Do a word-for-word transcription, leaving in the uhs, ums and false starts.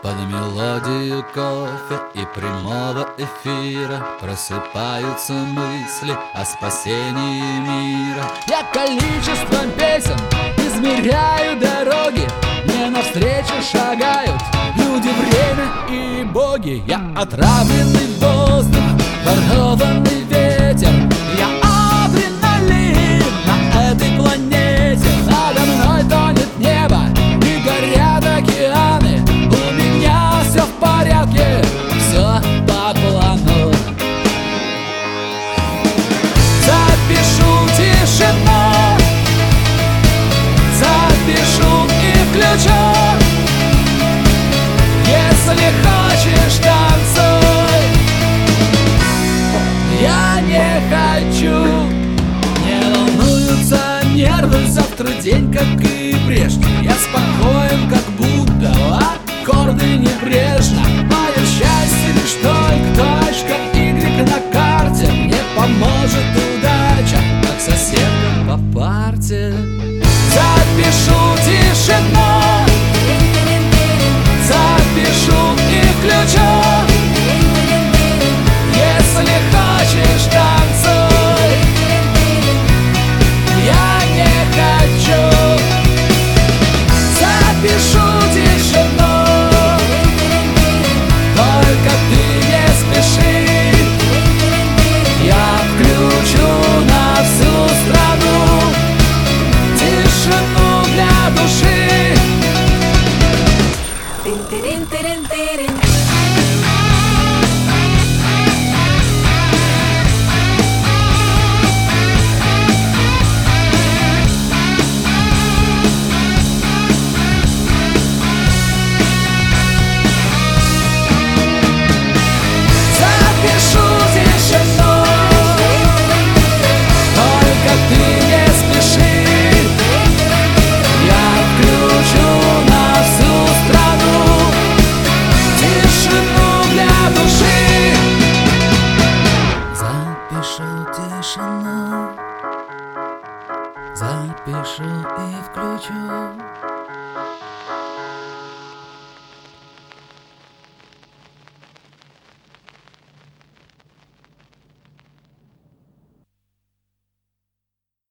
Под мелодию кофе и прямого эфира просыпаются мысли о спасении мира. Я количеством песен измеряю дороги, мне навстречу шагают люди, время и боги. Я отравленный воздух, ворованный ветер, я адреналин на этой планете. Надо мной тонет небо и горят океаны. У меня все в порядке, все по плану. Запишу тишину, запишу и включу. Если хочешь, танцуй, я не хочу. Не волнуются нервы, завтра день, как и прежде. Я спокоен, как будто аккорды небрежно. Мое счастье лишь только точка Y на карте. Мне поможет удача, как соседка по парте. Запишу тишину, запишу и включу. Если хочешь, танцуй, я не хочу. Запишу тишину, только ты не спеши. Я включу на всю страну тишину для души. Тин-тирин-тирин-тирин. Запишу тишину, только ты не спеши. Я включу на всю страну тишину для души. Запишу тишину, запишу и включу.